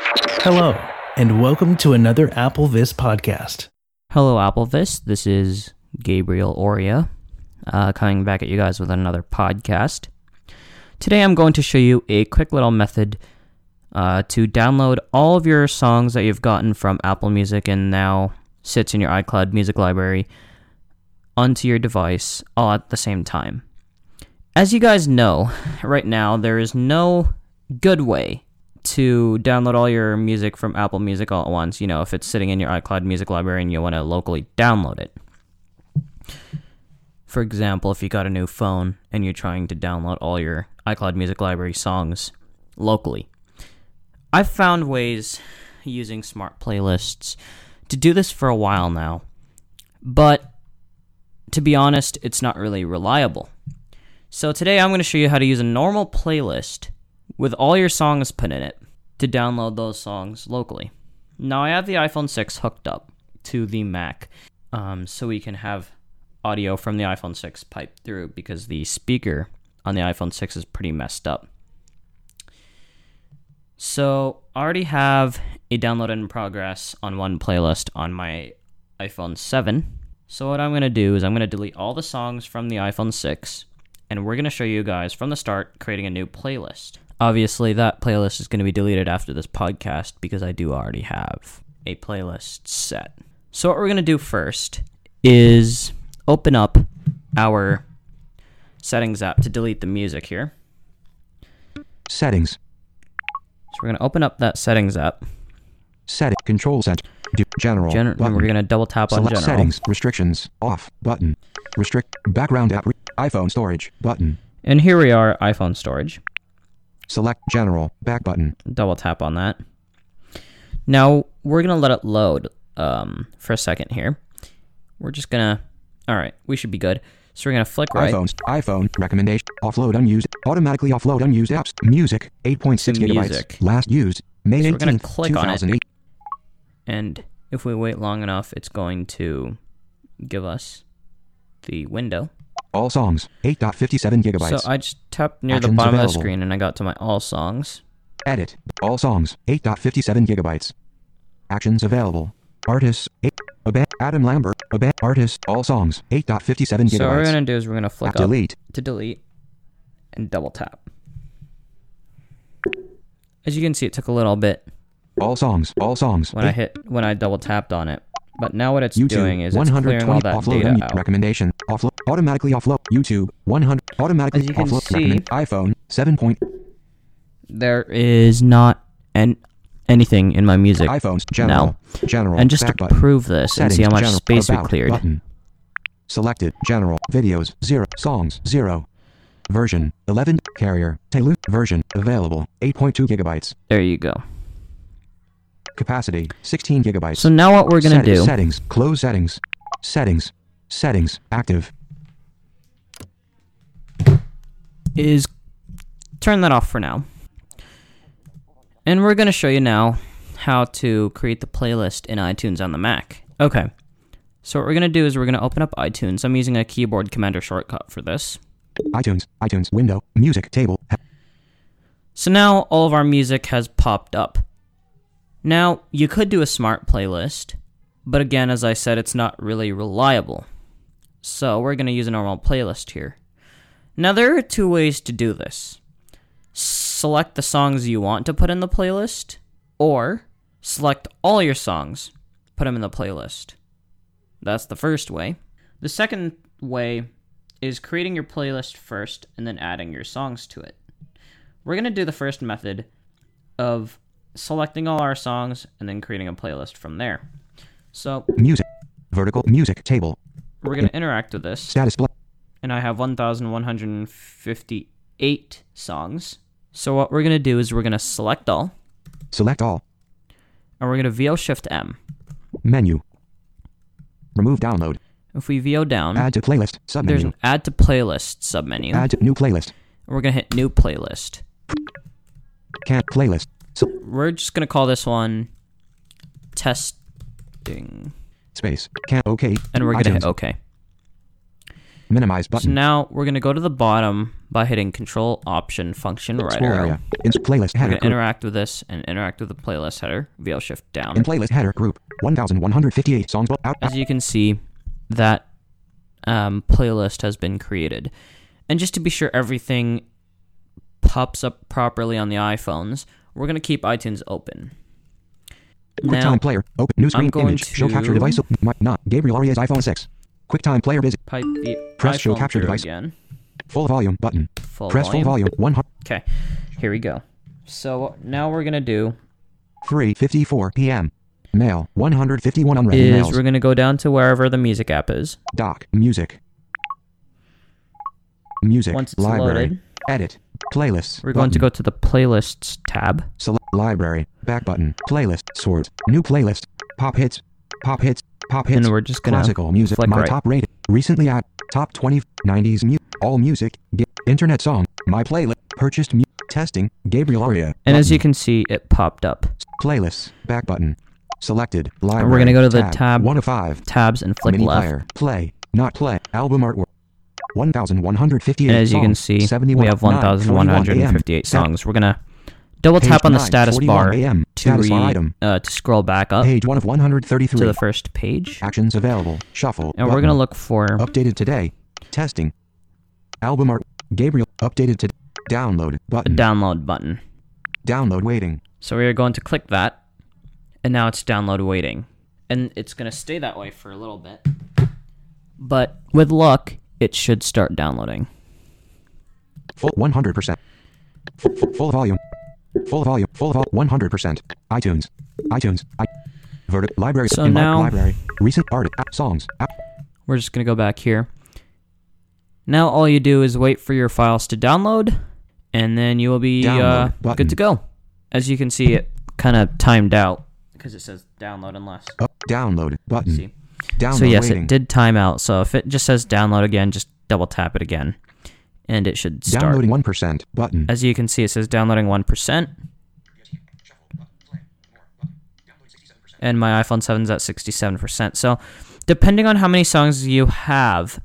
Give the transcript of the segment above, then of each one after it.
Hello, and welcome to another Applevis podcast. Hello, Applevis. This is Gabriel Oria, coming back at you guys with another podcast. Today I'm going to show you a quick little method to download all of your songs that you've gotten from Apple Music and now sits in your iCloud music library onto your device all at the same time. As you guys know, right now there is no good way to download all your music from Apple Music all at once, if it's sitting in your iCloud music library and you want to locally download it. For example, if you got a new phone and you're trying to download all your iCloud music library songs locally. I've found ways using smart playlists to do this for a while now, but to be honest, it's not really reliable. So today I'm going to show you how to use a normal playlist with all your songs put in it to download those songs locally. Now I have the iPhone 6 hooked up to the Mac so we can have audio from the iPhone 6 pipe through because the speaker on the iPhone 6 is pretty messed up. So I already have a download in progress on one playlist on my iPhone 7. So what I'm going to do is I'm going to delete all the songs from the iPhone 6 and we're going to show you guys from the start creating a new playlist. Obviously, that playlist is going to be deleted after this podcast because I do already have a playlist set. So what we're going to do first is open up our settings app to delete the music here. Settings. So we're going to open up that settings app. Control center. General. And we're going to double tap on Select general. Settings. Restrictions. Off. Button. Restrict. Background app. iPhone storage. Button. And here we are, iPhone storage. Select General. Back button. Double tap on that. Now, we're going to let it load for a second here. We're just going to... Alright, we should be good. So we're going to flick right. iPhone. Recommendation. Offload unused. Automatically offload unused apps. Music. 8.6 gigabytes. Last used. May 18th, so we're going to click on it. 2008. And if we wait long enough, it's going to give us the window. All songs. 8.57 gigabytes. So I just tapped near the Actions bottom of available. the screen and I got to my all songs. Edit. All songs. 8.57 gigabytes. Actions available. Artists. Adam Lambert. Artists. All songs. 8.57 gigabytes. So what we're going to do is we're going to flick Delete. up to delete and double tap. As you can see, it took a little bit All songs. when I double tapped on it. But now what it's YouTube, doing is it's clearing all that offload data out. Recommendation. Offload. Automatically offload. YouTube. 100. Automatically As you can offload. see, iPhone 7. there is not anything in my music iPhones. General. now. General. And just to Back button. prove this and see how much General. space we About cleared. Button. Selected. General. Videos. 0. Songs. 0. Version. 11. Carrier. Taylor. Version. Available. 8.2 gigabytes. There you go. Capacity. 16 gigabytes. So now what we're going to do Settings. Close settings. Settings. Active. is turn that off for now. And we're going to show you now how to create the playlist in iTunes on the Mac. Okay, so what we're going to do is we're going to open up iTunes. I'm using a keyboard commander shortcut for this. iTunes, window, music table. So now all of our music has popped up. Now, you could do a smart playlist, but again, as I said, it's not really reliable. So we're going to use a normal playlist here. Now, there are two ways to do this. Select the songs you want to put in the playlist, or select all your songs, put them in the playlist. That's the first way. The second way is creating your playlist first and then adding your songs to it. We're going to do the first method of selecting all our songs and then creating a playlist from there. So, Music. Vertical music table. we're going to interact with this. Status bar. And I have 1,158 songs. So what we're going to do is we're going to select all, Select all. and we're going to VO-Shift-M. Menu. Remove download. If we VO down, Add to playlist. there's Submenu. an Add to Playlist submenu. Add to new playlist. And we're going to hit New Playlist. Can't playlist. So We're just going to call this one Testing. space. Can't OK. And we're going to hit iTunes. OK. Minimize So button. now we're going to go to the bottom by hitting Control Option Function right Scroll arrow. area. In playlist We're header going to group. interact with this and interact with the playlist header. VL Shift down. In playlist header group. 1,158 songs. Out. As you can see, that playlist has been created. And just to be sure everything pops up properly on the iPhones, we're going to keep iTunes open. QuickTime Player. Open. New screen. going Image. Show to- capture device. Not. Gabriel Arias iPhone 6. QuickTime Player busy. Pipe the Press show iPhone capture through device. again. Full volume button. Full Press volume. full volume. 100. Okay, here we go. So now we're going to do 3:54 p.m. Mail. 151 unread is emails. we're going to go down to wherever the music app is. Dock. Music. Music. Once it's Library. loaded, Edit. Playlists. we're going to button. go to the Playlists tab. Select library. Back button. Playlist. Sort. New playlist. Pop hits. Pop hits. Pop hits. And we're just going to Classical music. flick My right. top rated. Recently at top 20 90s music. All music. Internet song. My playlist. Purchased music. Testing. Gabriel Aria. And as you Button. can see, it popped up. Playlists. Back button. Selected. Library. we're gonna go to the tab 1 of 5. Tabs and flick Mini left. player. Play. Not play. Album artwork. 1,158 And as you can songs, see, 71, we have 1,158 Set. songs. We're going to double tap Page on the 9, status 41 bar AM. to, Status bar item. to scroll back up Page 1 of 133. to the first page. Actions available. Shuffle. And we're button. going to look for Updated today. Testing. Album art. Gabriel. Updated to. Download. a Button. download button. Download waiting. So we are going to click that, and now it's download waiting. And it's going to stay that way for a little bit. But with luck, it should start downloading. Full 100%. Full volume. Full volume. Full volume. 100%. iTunes. iTunes. Library. So Invite now- library. Recent art. Songs. We're just going to go back here. Now all you do is wait for your files to download, and then you will be Download button. good to go. As you can see, it kind of timed out because it says download unless. Download button. See. Download So yes, waiting. it did time out. So if it just says download again, just double tap it again, and it should start. Downloading 1% button. As you can see, it says downloading 1%. And my iPhone 7 is at 67%. So depending on how many songs you have,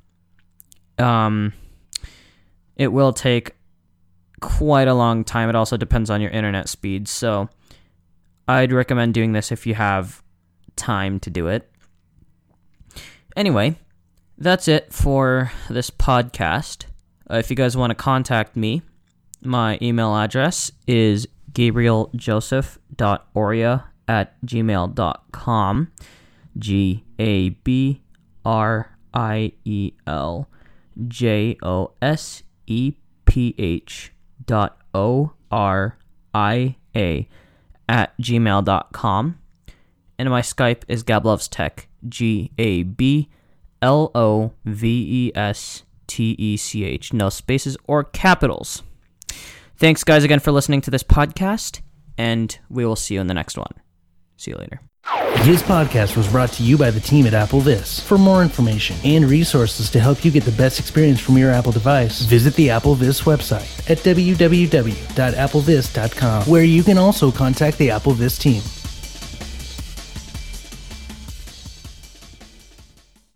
it will take quite a long time. It also depends on your internet speed. So I'd recommend doing this if you have time to do it. Anyway, that's it for this podcast. If you guys want to contact me, my email address is gabrielJoseph.oria@gmail.com. GabrielJoseph.oria@gmail.com. And my Skype is GabLovesTech. GabLovestech. No spaces or capitals. Thanks, guys, again for listening to this podcast, and we will see you in the next one. See you later. This podcast was brought to you by the team at Apple This. For more information and resources to help you get the best experience from your Apple device, visit the Apple This website at www.applevis.com, where you can also contact the Apple This team.